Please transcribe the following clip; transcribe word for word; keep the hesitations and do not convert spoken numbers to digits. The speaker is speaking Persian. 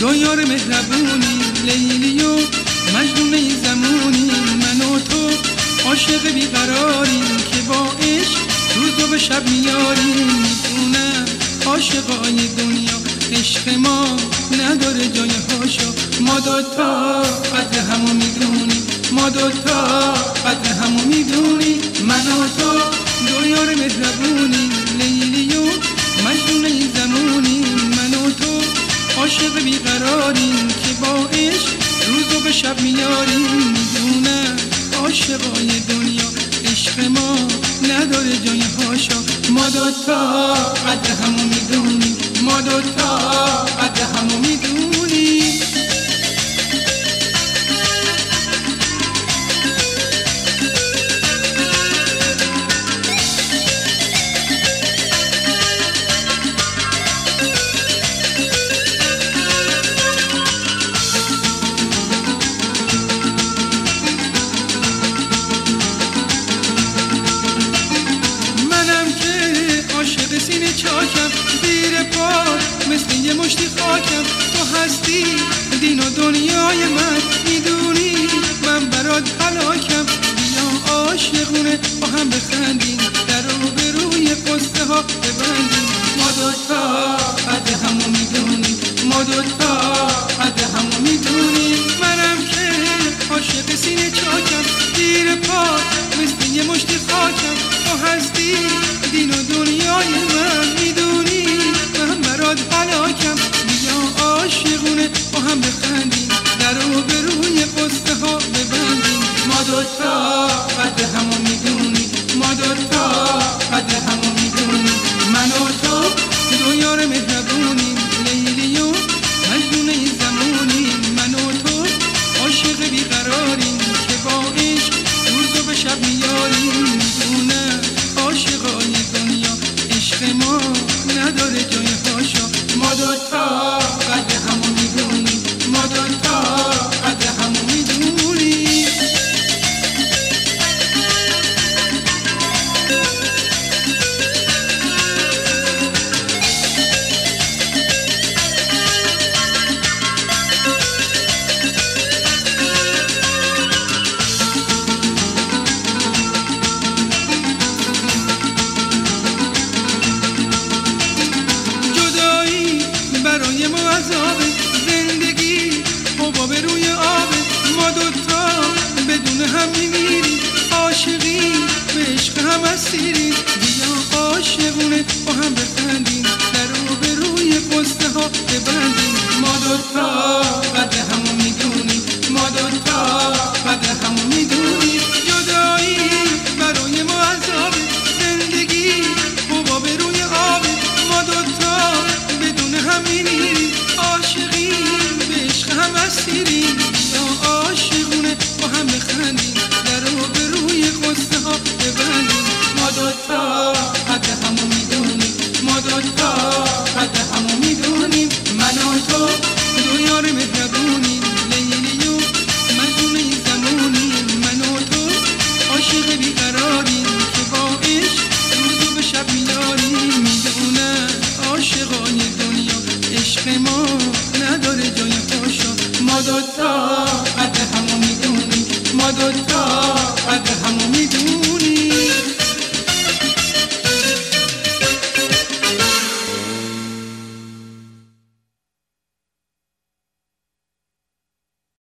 دو یار مهربونی، لیلی و مجنون این زمونی. من و تو عاشق بیقراریم که با عشق روز و به شب میاریم. میدونم عاشقای دنیا عشق ما نداره جای هاشا. ما دوتا قدر همو میدونیم، ما دوتا قدر همو میدونیم. من و تو دو یار مهربونی، لیلی و مجنون این زمونی. من و تو عاشق بیقراریم که با عشق روز و به شب میاریم. میدونم عاشقای دنیا عشق ما نداره جای هاشا. ما دوتا قدر همو میدونیم، ما دوتا قدر همو میدونیم. سینه چاکم زیر پا مثل یه مشتی خاکم. تو هستی دین و دنیای من، میدونی من برات هلاکم. بیا عاشقونه با هم بخندیم، در رو به روی قصه ها ببندیم. ما دوتا قدر همو میدونیم، ما دوتا قدر همو میدونیم. منم که عاشق سینه چاکم زیر پا مثل یه مشتی خاکم. تو هستی دین و دنیای من، میدونی من برات هلاکم. بیا عاشقونه با هم بخندیم، در رو به روی قصه ها ببندیم. ما دوتا قدر همو میدونیم، ما دوتا قدر همو میدونیم. من و تو دو یار مهربونیم، لیلی و مجنون این زمونیم. من و تو عاشق بیقراریم که با عشق روز و به شب میاریم. میدونم عاشقای دنیا عشق ما نداره جای هاشا. ما دوتا قدر همو میدونیم، ما دوتا قدر همو میدونیم. برای ما عذابه زندگی حباب روی آبه. ما دوتا بدون هم میمیریم، عاشقی به عشق هم اسیریم. بیا عاشقونه با هم بخندیم، در رو به روی قصه ها ببندیم. ما دوتا قدر همو میدونیم، ما دوتا قدر همو میدونیم. جدایی برای ما عذابه زندگی حباب روی آبه. ما دوتا بدون هم میمیریم، عاشقی به عشق هم اسیریم. یا عاشقونه با هم بخندیم، در رو به روی قصه ها ببندیم. ما دوتا قدر همو میدونیم، ما دوتا قدر همو میدونیم. من و تو دو یار مهربونیم، لیلی و مجنون این زمونیم. من و تو عاشق بیقراریم که با عشق روز و به شب میاریم. میدونم عاشقای دنیا عشق ما نداره جای هاشا. ما دوتا قدر همو میدونیم، ما دوتا